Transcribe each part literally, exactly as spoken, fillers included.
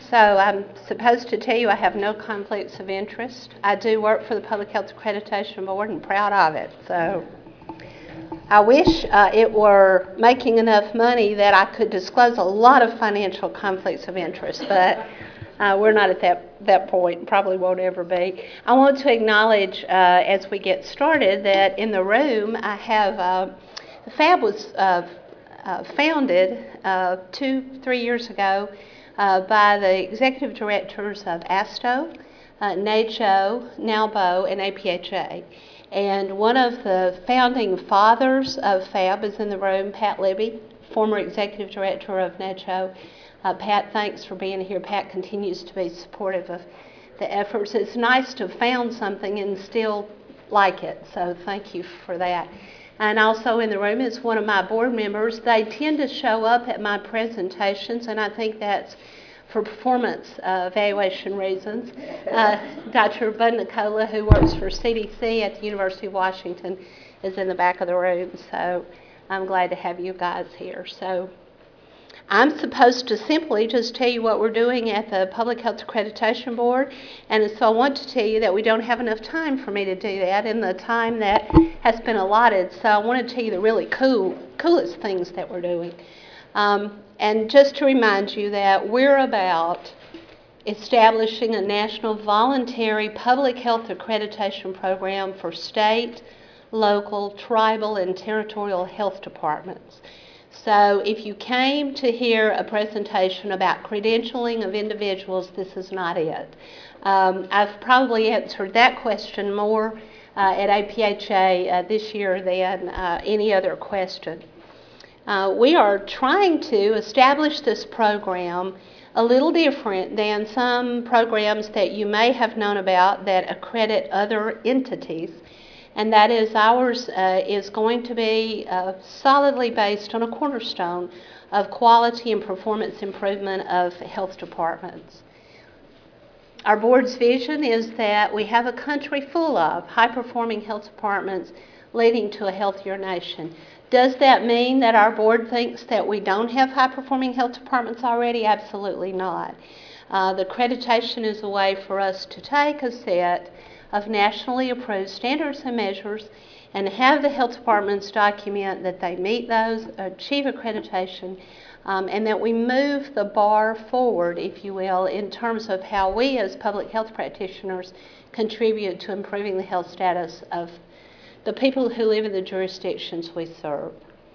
So I'm supposed to tell you I have no conflicts of interest. I do work for the Public Health Accreditation Board and proud of it. So I wish uh, it were making enough money that I could disclose a lot of financial conflicts of interest, but uh, we're not at that, that point, probably won't ever be. I want to acknowledge uh, as we get started that in the room I have, uh, FAB was uh, uh, founded uh, two, three years ago uh, by the executive directors of ASTO, uh, NACCHO, NALBO, and A P H A. And one of the founding fathers of FAB is in the room, Pat Libby, former executive director of NACCHO. Uh, Pat, thanks for being here. Pat continues to be supportive of the efforts. It's nice to have found something and still like it, so thank you for that. And also in the room is one of my board members. They tend to show up at my presentations, and I think that's for performance uh, evaluation reasons. Uh, Doctor Bud Nicola, who works for C D C at the University of Washington, is in the back of the room, so I'm glad to have you guys here. So I'm supposed to simply just tell you what we're doing at the Public Health Accreditation Board, and so I want to tell you that we don't have enough time for me to do that in the time that has been allotted, so I want to tell you the really cool, coolest things that we're doing. Um, and just to remind you that we're about establishing a national voluntary public health accreditation program for state, local, tribal, and territorial health departments. So if you came to hear a presentation about credentialing of individuals, this is not it. Um, I've probably answered that question more uh, at A P H A uh, this year than uh, any other question. Uh, we are trying to establish this program a little different than some programs that you may have known about that accredit other entities. And that is ours uh, is going to be uh, solidly based on a cornerstone of quality and performance improvement of health departments. Our board's vision is that we have a country full of high-performing health departments leading to a healthier nation. Does that mean that our board thinks that we don't have high-performing health departments already? Absolutely not. Uh, the accreditation is a way for us to take a set of nationally approved standards and measures and have the health departments document that they meet those, achieve accreditation, um, and that we move the bar forward, if you will, in terms of how we as public health practitioners contribute to improving the health status of the people who live in the jurisdictions we serve.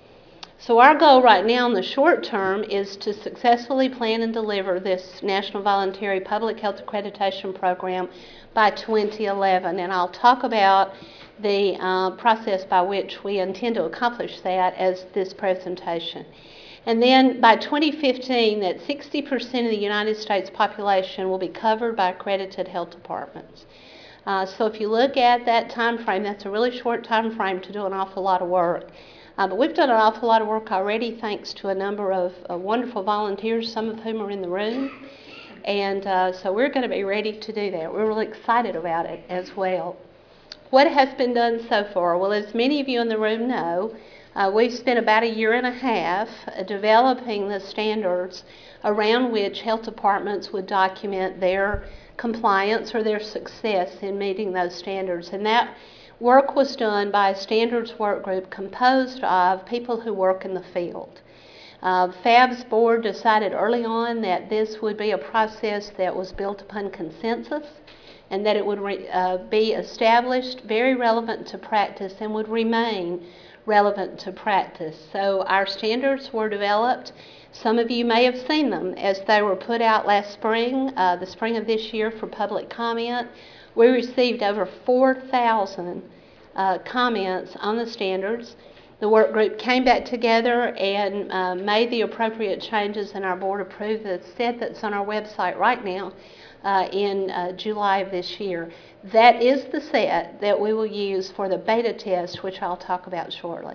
So our goal right now in the short term is to successfully plan and deliver this National Voluntary Public Health Accreditation Program by twenty eleven, and I'll talk about the uh, process by which we intend to accomplish that as this presentation. And then by twenty fifteen, that sixty percent of the United States population will be covered by accredited health departments. Uh, so if you look at that time frame, that's a really short time frame to do an awful lot of work. Uh, but we've done an awful lot of work already thanks to a number of uh, wonderful volunteers, some of whom are in the room. And uh, so we're going to be ready to do that. We're really excited about it as well. What has been done so far? Well, as many of you in the room know, uh, we've spent about a year and a half uh, developing the standards around which health departments would document their compliance or their success in meeting those standards. And that work was done by a standards work group composed of people who work in the field. Uh, FAB's board decided early on that this would be a process that was built upon consensus and that it would re, uh, be established, very relevant to practice, and would remain relevant to practice. So our standards were developed. Some of you may have seen them as they were put out last spring, uh, the spring of this year, for public comment. We received over four thousand uh, comments on the standards. The work group came back together and uh, made the appropriate changes, and our board approved the set that's on our website right now uh, in uh, July of this year. That is the set that we will use for the beta test, which I'll talk about shortly.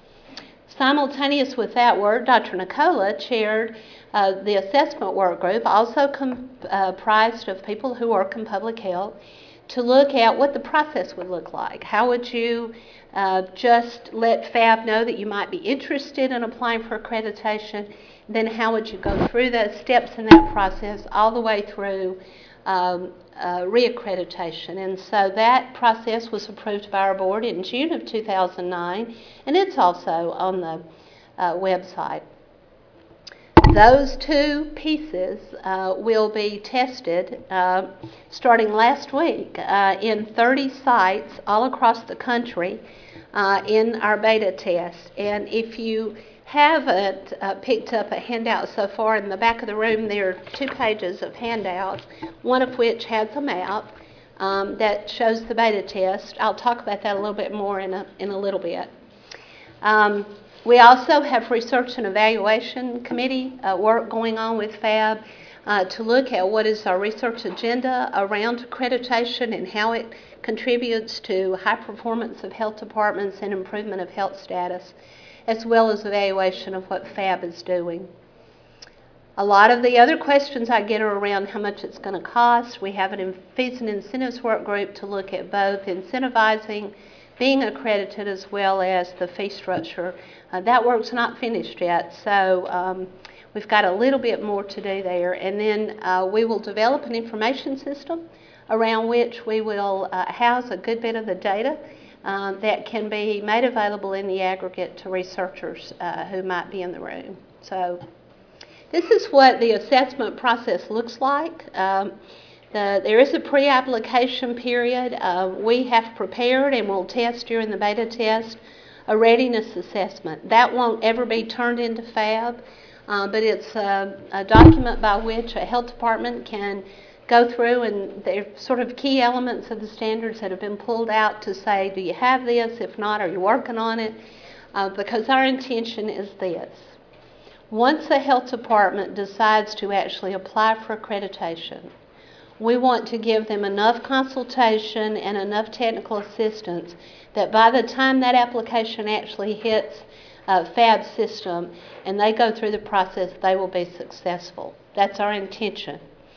Simultaneous with that work, Doctor Nicola chaired uh, the assessment work group, also comprised uh, of people who work in public health, to look at what the process would look like. How would you uh, just let F A B know that you might be interested in applying for accreditation? Then how would you go through those steps in that process all the way through um, uh, reaccreditation? And so that process was approved by our board in June of two thousand nine, and it's also on the uh, website. Those two pieces uh, will be tested uh, starting last week uh, in thirty sites all across the country uh, in our beta test. And if you haven't uh, picked up a handout so far, in the back of the room there are two pages of handouts, one of which has a map um, that shows the beta test. I'll talk about that a little bit more in a, in a little bit. Um, We also have research and evaluation committee uh, work going on with F A B uh, to look at what is our research agenda around accreditation and how it contributes to high performance of health departments and improvement of health status, as well as evaluation of what F A B is doing. A lot of the other questions I get are around how much it's going to cost. We have an fees and incentives work group to look at both incentivizing being accredited as well as the fee structure. Uh, that work's not finished yet, so um, we've got a little bit more to do there. And then uh, we will develop an information system around which we will uh, house a good bit of the data uh, that can be made available in the aggregate to researchers uh, who might be in the room. So this is what the assessment process looks like. Um, The, there is a pre-application period. Uh, we have prepared and will test during the beta test a readiness assessment. That won't ever be turned into F A B, uh, but it's a, a document by which a health department can go through, and they're sort of key elements of the standards that have been pulled out to say, do you have this? If not, are you working on it? Uh, because our intention is this. Once a health department decides to actually apply for accreditation, we want to give them enough consultation and enough technical assistance that by the time that application actually hits a F A B system and they go through the process, they will be successful. That's our intention.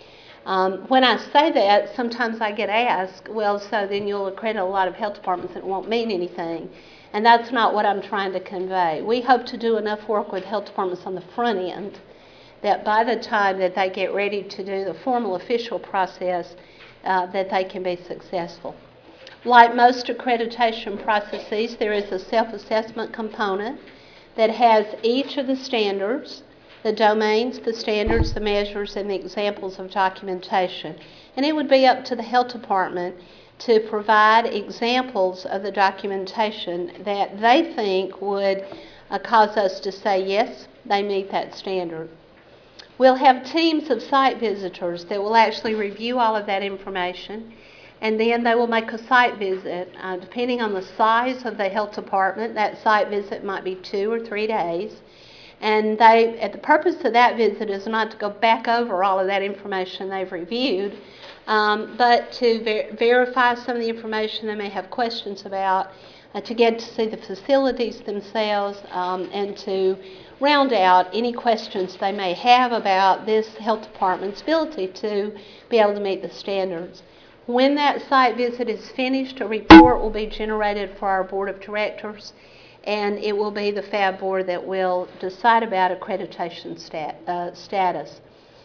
Um, when I say that, sometimes I get asked, well, so then you'll accredit a lot of health departments and it won't mean anything. And that's not what I'm trying to convey. We hope to do enough work with health departments on the front end that by the time that they get ready to do the formal official process, uh, that they can be successful. Like most accreditation processes, there is a self-assessment component that has each of the standards, the domains, the standards, the measures, and the examples of documentation. And it would be up to the health department to provide examples of the documentation that they think would uh, cause us to say, yes, they meet that standard. We'll have teams of site visitors that will actually review all of that information, and then they will make a site visit. Uh, depending on the size of the health department, that site visit might be two or three days. And they, the purpose of that visit is not to go back over all of that information they've reviewed, um, but to ver verify some of the information they may have questions about, uh, to get to see the facilities themselves, um, and to round out any questions they may have about this health department's ability to be able to meet the standards. When that site visit is finished, a report will be generated for our board of directors, and it will be the F A B board that will decide about accreditation stat, uh, status.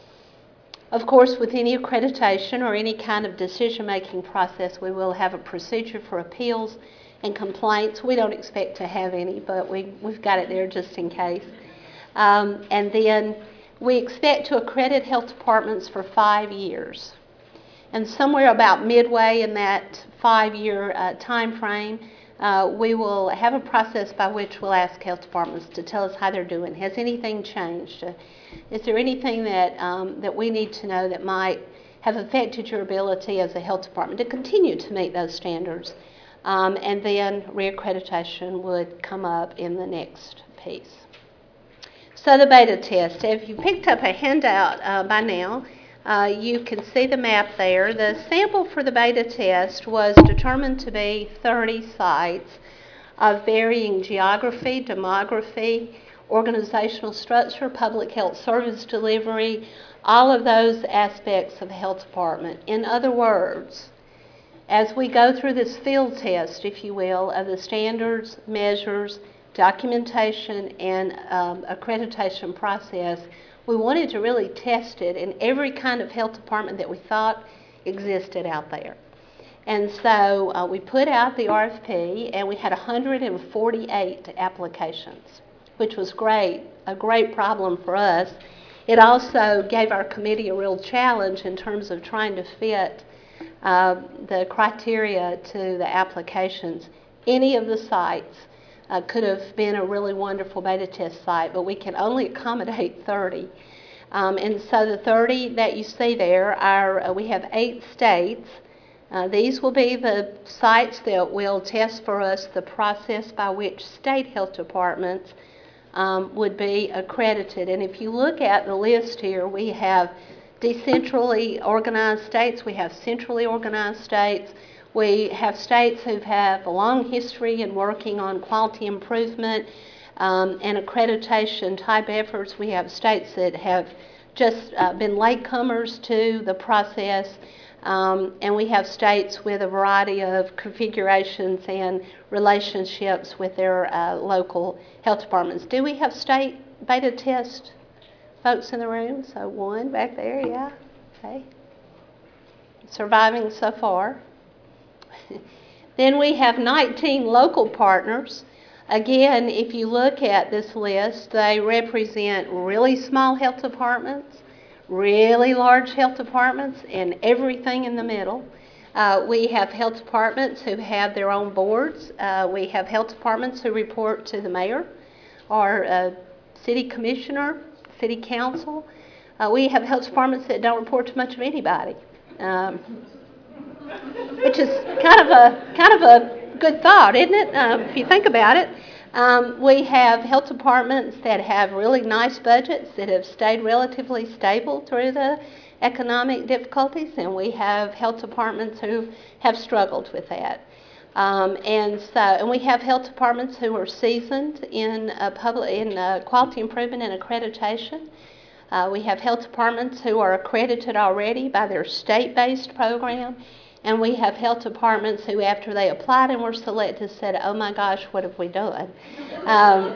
Of course, with any accreditation or any kind of decision-making process, we will have a procedure for appeals and complaints. We don't expect to have any, but we, we've got it there just in case. Um, and then we expect to accredit health departments for five years. And somewhere about midway in that five-year uh, time frame, uh, we will have a process by which we'll ask health departments to tell us how they're doing. Has anything changed? Uh, is there anything that, um, that we need to know that might have affected your ability as a health department to continue to meet those standards? Um, and then reaccreditation would come up in the next piece. So the beta test, if you picked up a handout uh, by now, uh, you can see the map there. The sample for the beta test was determined to be thirty sites of varying geography, demography, organizational structure, public health service delivery, all of those aspects of the health department. In other words, as we go through this field test, if you will, of the standards, measures, documentation, and um, accreditation process, we wanted to really test it in every kind of health department that we thought existed out there. And so uh, we put out the R F P, and we had one hundred forty-eight applications, which was great, a great problem for us. It also gave our committee a real challenge in terms of trying to fit uh, the criteria to the applications. Any of the sites uh, could have been a really wonderful beta test site, but we can only accommodate thirty. Um, and so the thirty that you see there are, uh, we have eight states. Uh, these will be the sites that will test for us the process by which state health departments um, would be accredited. And if you look at the list here, we have decentrally organized states, we have centrally organized states, we have states who have a long history in working on quality improvement um, and accreditation type efforts. We have states that have just uh, been latecomers to the process. Um, and we have states with a variety of configurations and relationships with their uh, local health departments. Do we have state beta test folks in the room? So one back there, yeah, okay. Surviving so far. Then we have nineteen local partners. Again, if you look at this list, they represent really small health departments, really large health departments, and everything in the middle. Uh, we have health departments who have their own boards. Uh, we have health departments who report to the mayor or uh, city commissioner, city council. Uh, we have health departments that don't report to much of anybody, um, which is kind of a kind of a good thought, isn't it? Um, if you think about it. Um, we have health departments that have really nice budgets that have stayed relatively stable through the economic difficulties, and we have health departments who have struggled with that. Um, and so, and we have health departments who are seasoned in uh, public in uh, quality improvement and accreditation. Uh, we have health departments who are accredited already by their state-based program. And we have health departments who, after they applied and were selected, said, oh my gosh, what have we done? Um,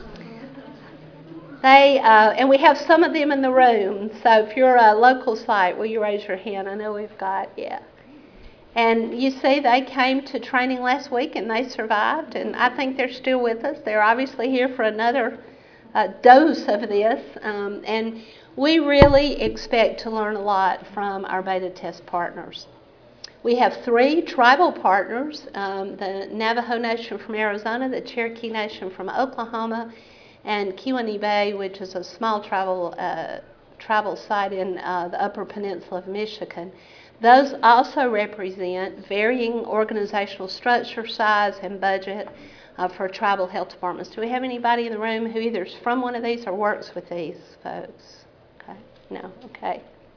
they, uh, and we have some of them in the room. So if you're a local site, will you raise your hand? I know we've got, yeah. And you see they came to training last week and they survived. And I think they're still with us. They're obviously here for another uh, dose of this. Um, and we really expect to learn a lot from our beta test partners. We have three tribal partners, um, the Navajo Nation from Arizona, the Cherokee Nation from Oklahoma, and Kewanee Bay, which is a small tribal, uh, tribal site in uh, the Upper Peninsula of Michigan. Those also represent varying organizational structure, size, and budget uh, for tribal health departments. Do we have anybody in the room who either is from one of these or works with these folks? Okay, no, okay.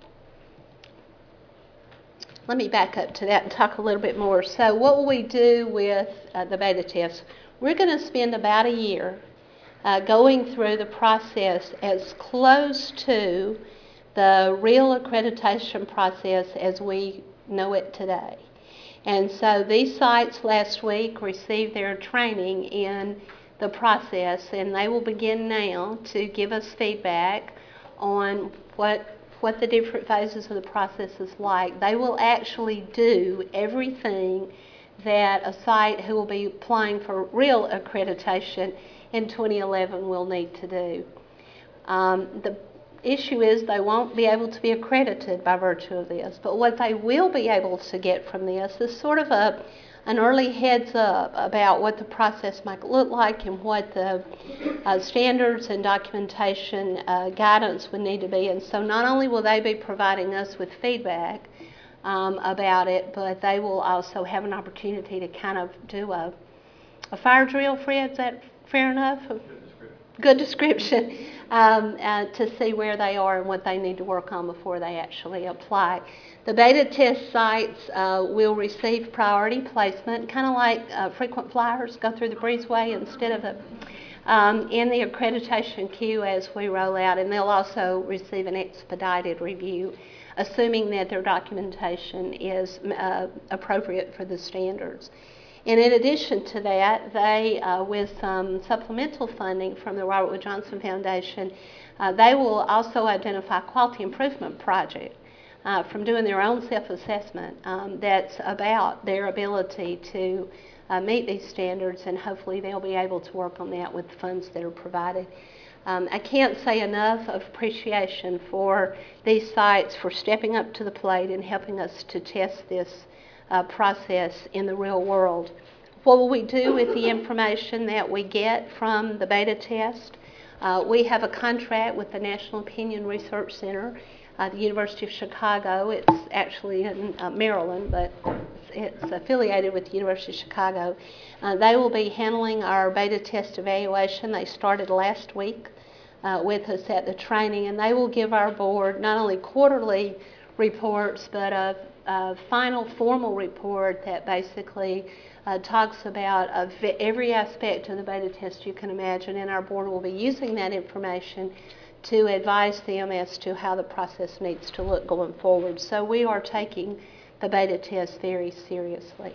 Let me back up to that and talk a little bit more. So what will we do with uh, the beta test? We're going to spend about a year uh, going through the process as close to the real accreditation process as we know it today. And so these sites last week received their training in the process, and they will begin now to give us feedback on what what the different phases of the process is like. They will actually do everything that a site who will be applying for real accreditation in twenty eleven will need to do. Um, the issue is they won't be able to be accredited by virtue of this, but what they will be able to get from this is sort of a an early heads up about what the process might look like and what the uh, standards and documentation uh, guidance would need to be. And so not only will they be providing us with feedback um, about it, but they will also have an opportunity to kind of do a, a fire drill. Fred, is that fair enough? Good description, um, uh, to see where they are and what they need to work on before they actually apply. The beta test sites uh, will receive priority placement, kind of like uh, frequent flyers go through the breezeway instead of a, um, in the accreditation queue as we roll out, and they'll also receive an expedited review, assuming that their documentation is uh, appropriate for the standards. And in addition to that, they, uh, with some supplemental funding from the Robert Wood Johnson Foundation, uh, they will also identify quality improvement project uh, from doing their own self-assessment um, that's about their ability to uh, meet these standards, and hopefully they'll be able to work on that with the funds that are provided. Um, I can't say enough of appreciation for these sites for stepping up to the plate and helping us to test this uh, process in the real world. What will we do with the information that we get from the beta test? Uh, we have a contract with the National Opinion Research Center, uh, the University of Chicago. It's actually in uh, Maryland, but it's, it's affiliated with the University of Chicago. Uh, they will be handling our beta test evaluation. They started last week uh, with us at the training, and they will give our board not only quarterly reports, but a, a final formal report that basically Uh, talks about uh, every aspect of the beta test you can imagine, and our board will be using that information to advise them as to how the process needs to look going forward. So we are taking the beta test very seriously.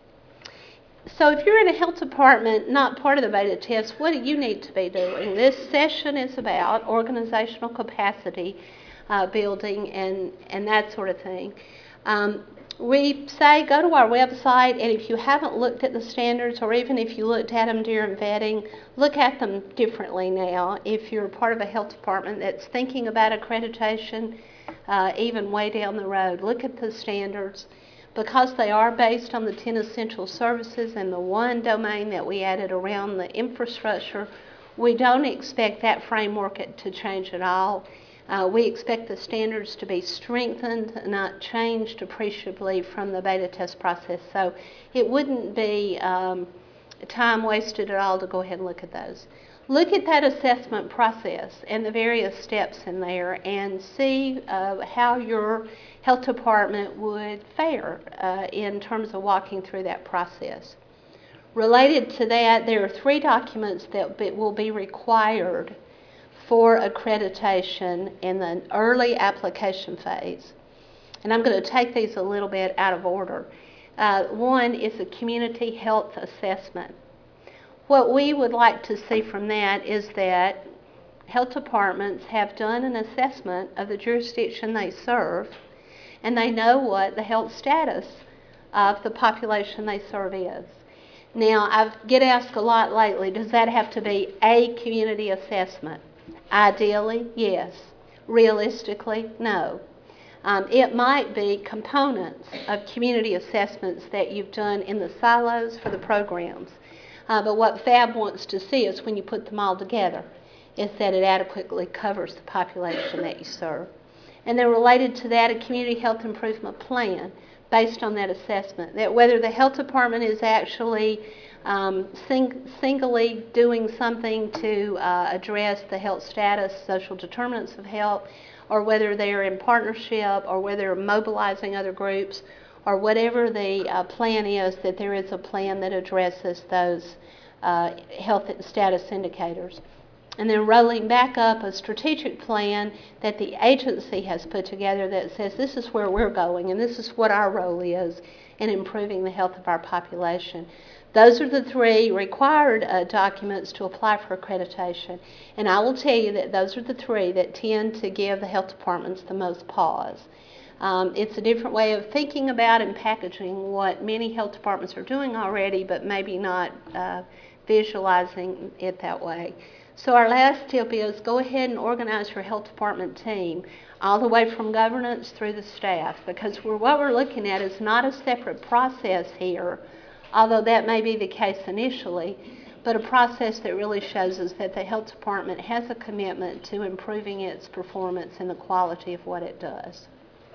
So if you're in a health department not part of the beta test, what do you need to be doing? This session is about organizational capacity uh, building and, and that sort of thing. Um, We say go to our website, and if you haven't looked at the standards, or even if you looked at them during vetting, look at them differently now. If you're part of a health department that's thinking about accreditation, uh, even way down the road, look at the standards. Because they are based on the ten essential services and the one domain that we added around the infrastructure, we don't expect that framework to change at all. Uh, we expect the standards to be strengthened, not changed appreciably from the beta test process. So it wouldn't be um, time wasted at all to go ahead and look at those. Look at that assessment process and the various steps in there, and see uh, how your health department would fare uh, in terms of walking through that process. Related to that, there are three documents that will be required for accreditation in the early application phase. And I'm going to take these a little bit out of order. Uh, one is a community health assessment. What we would like to see from that is that health departments have done an assessment of the jurisdiction they serve, and they know what the health status of the population they serve is. Now, I get asked a lot lately, does that have to be a community assessment? Ideally, yes. Realistically, no. Um, it might be components of community assessments that you've done in the silos for the programs. Uh, but what F A B wants to see is when you put them all together, is that it adequately covers the population that you serve. And then related to that, a community health improvement plan based on that assessment, that whether the health department is actually Um, sing, singly doing something to uh, address the health status, social determinants of health, or whether they're in partnership, or whether they're mobilizing other groups, or whatever the uh, plan is, that there is a plan that addresses those uh, health status indicators. And then rolling back up a strategic plan that the agency has put together that says this is where we're going and this is what our role is in improving the health of our population. Those are the three required uh, documents to apply for accreditation. And I will tell you that those are the three that tend to give the health departments the most pause. Um, it's a different way of thinking about and packaging what many health departments are doing already, but maybe not uh, visualizing it that way. So our last tip is go ahead and organize your health department team all the way from governance through the staff, because we're, what we're looking at is not a separate process here, although that may be the case initially, but a process that really shows us that the health department has a commitment to improving its performance and the quality of what it does.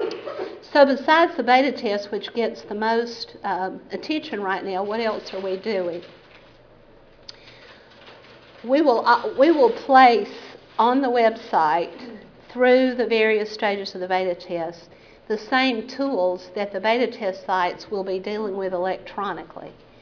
So besides the beta test, which gets the most um, attention right now, what else are we doing? We will, uh, we will place on the website through the various stages of the beta test the same tools that the beta test sites will be dealing with electronically.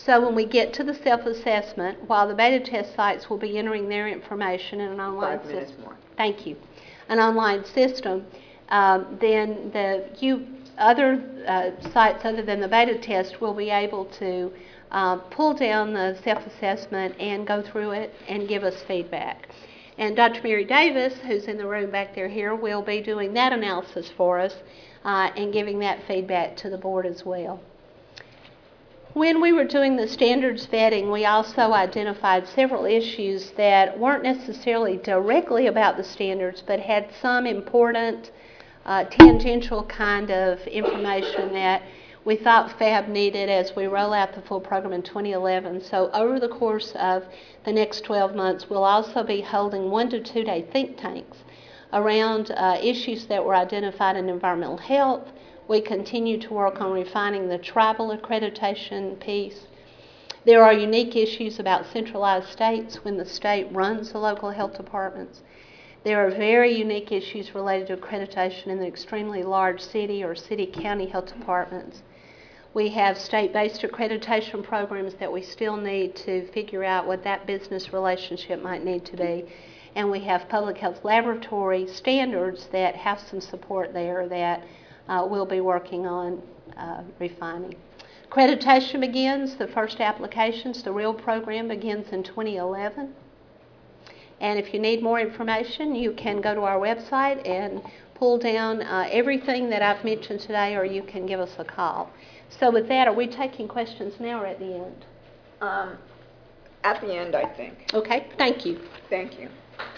So when we get to the self-assessment, while the beta test sites will be entering their information in an online Five minutes system, more. thank you, an online system, um, then the you other uh, sites other than the beta test will be able to uh, pull down the self-assessment and go through it and give us feedback. And Doctor Mary Davis, who's in the room back there here, will be doing that analysis for us uh, and giving that feedback to the board as well. When we were doing the standards vetting, we also identified several issues that weren't necessarily directly about the standards, but had some important uh, tangential kind of information that we thought F A B needed as we roll out the full program in twenty eleven. So over the course of the next twelve months, we'll also be holding one to two day think tanks around uh, issues that were identified in environmental health. We continue to work on refining the tribal accreditation piece. There are unique issues about centralized states when the state runs the local health departments. There are very unique issues related to accreditation in the extremely large city or city-county health departments. We have state-based accreditation programs that we still need to figure out what that business relationship might need to be. And we have public health laboratory standards that have some support there that uh, we'll be working on uh, refining. Accreditation begins, the first applications, the real program begins in twenty eleven. And if you need more information, you can go to our website and pull down uh, everything that I've mentioned today, or you can give us a call. So with that, are we taking questions now or at the end? Um, at the end, I think. Okay, thank you. Thank you.